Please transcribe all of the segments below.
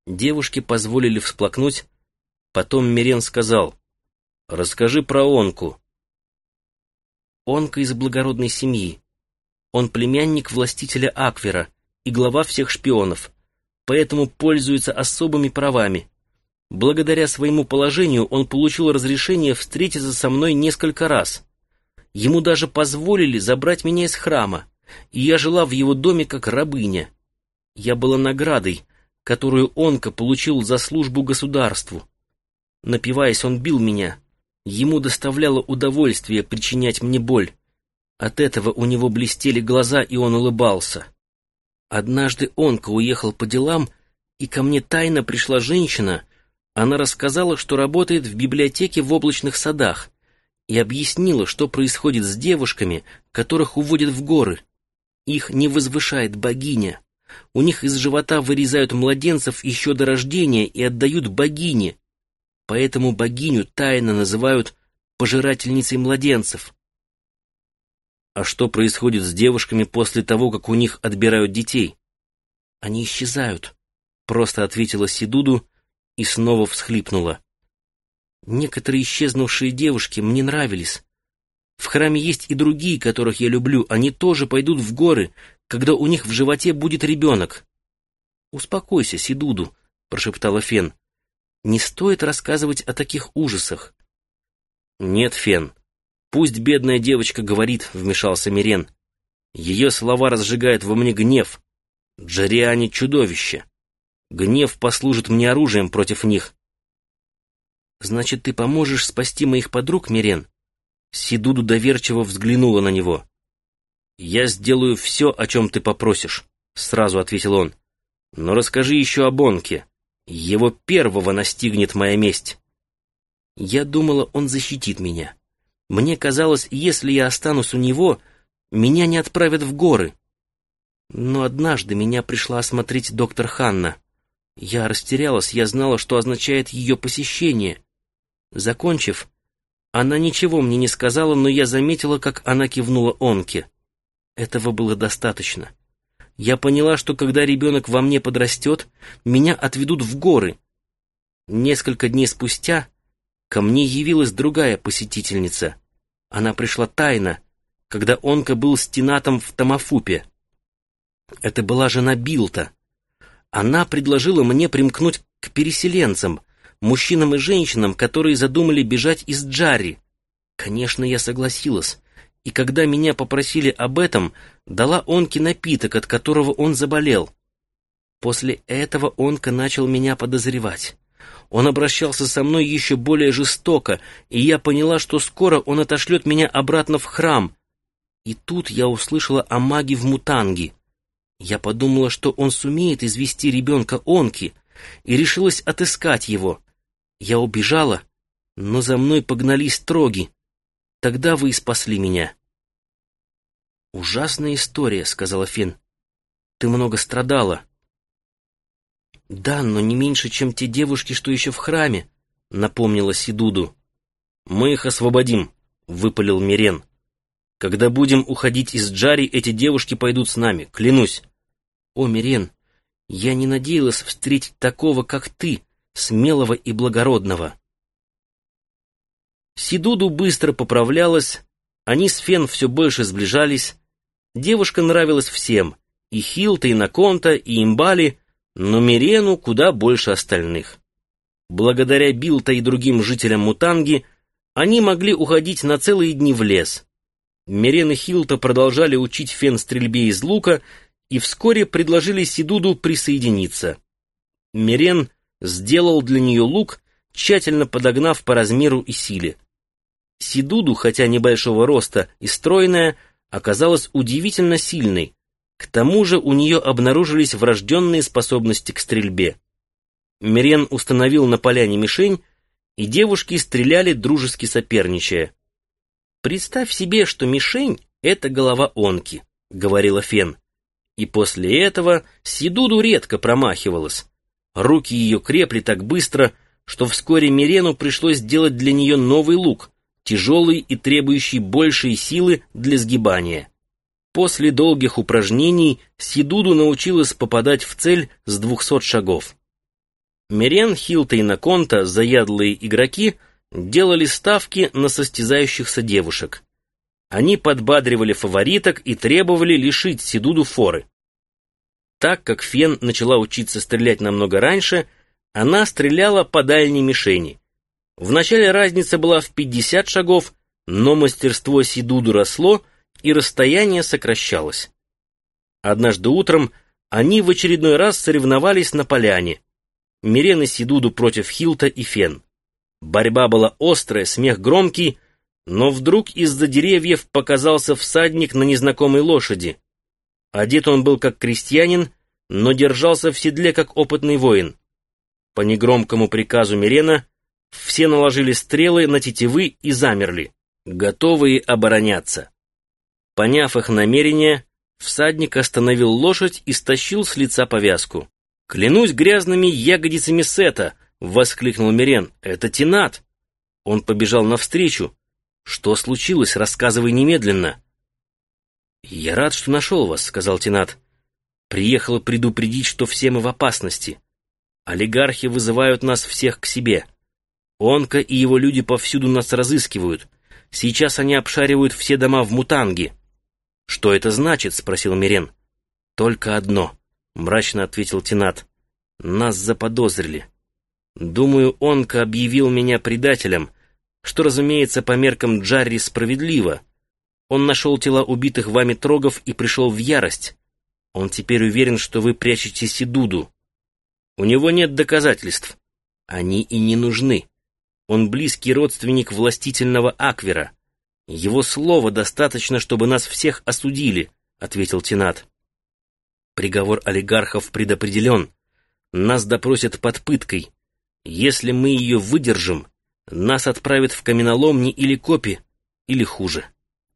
Девушке позволили всплакнуть, потом Мирен сказал: «Расскажи про Онку». Онка из благородной семьи. Он племянник властителя Аквера и глава всех шпионов, поэтому пользуется особыми правами. Благодаря своему положению он получил разрешение встретиться со мной несколько раз. Ему даже позволили забрать меня из храма, и я жила в его доме как рабыня. Я была наградой, которую Онка получил за службу государству. Напиваясь, он бил меня. Ему доставляло удовольствие причинять мне боль. От этого у него блестели глаза, и он улыбался. Однажды Онка уехал по делам, и ко мне тайно пришла женщина. Она рассказала, что работает в библиотеке в Облачных садах, и объяснила, что происходит с девушками, которых уводят в горы. Их не возвышает богиня. У них из живота вырезают младенцев еще до рождения и отдают богине. Поэтому богиню тайно называют пожирательницей младенцев. А что происходит с девушками после того, как у них отбирают детей? Они исчезают, просто ответила Сидуду и снова всхлипнула. Некоторые исчезнувшие девушки мне нравились. В храме есть и другие, которых я люблю. Они тоже пойдут в горы, когда у них в животе будет ребенок. «Успокойся, Сидуду», — прошептала Фен. «Не стоит рассказывать о таких ужасах». «Нет, Фен, пусть бедная девочка говорит», — вмешался Мирен. «Ее слова разжигают во мне гнев. Джариане — чудовище. Гнев послужит мне оружием против них». «Значит, ты поможешь спасти моих подруг, Мирен?» Сидуду доверчиво взглянула на него. «Я сделаю все, о чем ты попросишь», — сразу ответил он. «Но расскажи еще об Онке. Его первого настигнет моя месть». Я думала, он защитит меня. Мне казалось, если я останусь у него, меня не отправят в горы. Но однажды меня пришла осмотреть доктор Ханна. Я растерялась, я знала, что означает ее посещение. Закончив, она ничего мне не сказала, но я заметила, как она кивнула Онке. Этого было достаточно. Я поняла, что когда ребенок во мне подрастет, меня отведут в горы. Несколько дней спустя ко мне явилась другая посетительница. Она пришла тайно, когда Онка был стенатом в Тамафупе. Это была жена Билта. Она предложила мне примкнуть к переселенцам, мужчинам и женщинам, которые задумали бежать из Джарри. Конечно, я согласилась, и когда меня попросили об этом, дала Онке напиток, от которого он заболел. После этого Онка начал меня подозревать. Он обращался со мной еще более жестоко, и я поняла, что скоро он отошлет меня обратно в храм. И тут я услышала о маге в Мутанге. Я подумала, что он сумеет извести ребенка Онки, и решилась отыскать его. Я убежала, но за мной погнались троги. Тогда вы и спасли меня». «Ужасная история», — сказала Фен. «Ты много страдала». «Да, но не меньше, чем те девушки, что еще в храме», — напомнила Сидуду. «Мы их освободим», — выпалил Мирен. «Когда будем уходить из Джарри, эти девушки пойдут с нами, клянусь». «О, Мирен, я не надеялась встретить такого, как ты, смелого и благородного». Сидуду быстро поправлялась, они с Фен все больше сближались. Девушка нравилась всем, и Хилта, и Наконта, и Имбали, но Мирену куда больше остальных. Благодаря Билта и другим жителям Мутанги они могли уходить на целые дни в лес. Мирен и Хилта продолжали учить Фен стрельбе из лука и вскоре предложили Сидуду присоединиться. Мирен сделал для нее лук, тщательно подогнав по размеру и силе. Сидуду, хотя небольшого роста и стройная, оказалась удивительно сильной. К тому же у нее обнаружились врожденные способности к стрельбе. Мирен установил на поляне мишень, и девушки стреляли, дружески соперничая. «Представь себе, что мишень — это голова Онки», — говорила Фен. И после этого Сидуду редко промахивалась. Руки ее крепли так быстро, что вскоре Мирену пришлось делать для нее новый лук, тяжелый и требующий большей силы для сгибания. После долгих упражнений Сидуду научилась попадать в цель с 200 шагов. Мириан, Хилта и Наконта, заядлые игроки, делали ставки на состязающихся девушек. Они подбадривали фавориток и требовали лишить Сидуду форы. Так как Фен начала учиться стрелять намного раньше, она стреляла по дальней мишени. Вначале разница была в 50 шагов, но мастерство Сидуду росло, и расстояние сокращалось. Однажды утром они в очередной раз соревновались на поляне. Мирен и Сидуду против Хилта и Фен. Борьба была острая, смех громкий, но вдруг из-за деревьев показался всадник на незнакомой лошади. Одет он был как крестьянин, но держался в седле как опытный воин. По негромкому приказу Мирена все наложили стрелы на тетивы и замерли, готовые обороняться. Поняв их намерение, всадник остановил лошадь и стащил с лица повязку. «Клянусь грязными ягодицами Сета!» — воскликнул Мирен. «Это Тинат!» Он побежал навстречу. «Что случилось? Рассказывай немедленно!» «Я рад, что нашел вас», — сказал Тинат. «Приехал предупредить, что все мы в опасности. Олигархи вызывают нас всех к себе. Онка и его люди повсюду нас разыскивают. Сейчас они обшаривают все дома в Мутанге». «Что это значит?» — спросил Мирен. «Только одно», — мрачно ответил Тинат. «Нас заподозрили. Думаю, Онка объявил меня предателем, что, разумеется, по меркам Джарри справедливо. Он нашел тела убитых вами трогов и пришел в ярость. Он теперь уверен, что вы прячете Сидуду. У него нет доказательств. Они и не нужны. Он близкий родственник властительного Аквера. Его слова достаточно, чтобы нас всех осудили», — ответил Тинат. «Приговор олигархов предопределен. Нас допросят под пыткой. Если мы ее выдержим, нас отправят в каменоломни или копи, или хуже».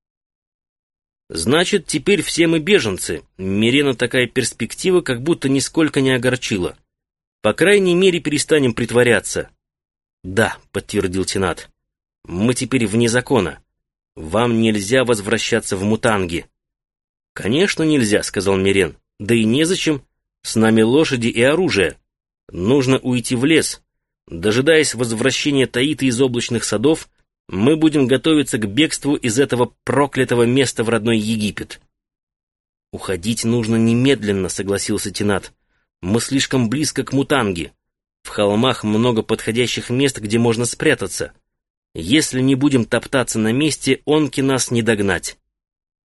«Значит, теперь все мы беженцы». Мирена такая перспектива как будто нисколько не огорчила. «По крайней мере, перестанем притворяться». «Да», — подтвердил Тинат. «Мы теперь вне закона. Вам нельзя возвращаться в Мутанги». «Конечно нельзя», — сказал Мирен. «Да и незачем. С нами лошади и оружие. Нужно уйти в лес. Дожидаясь возвращения Таиты из облачных садов, мы будем готовиться к бегству из этого проклятого места в родной Египет». «Уходить нужно немедленно», — согласился Тинат. «Мы слишком близко к Мутанге. В холмах много подходящих мест, где можно спрятаться. Если не будем топтаться на месте, онки нас не догнать».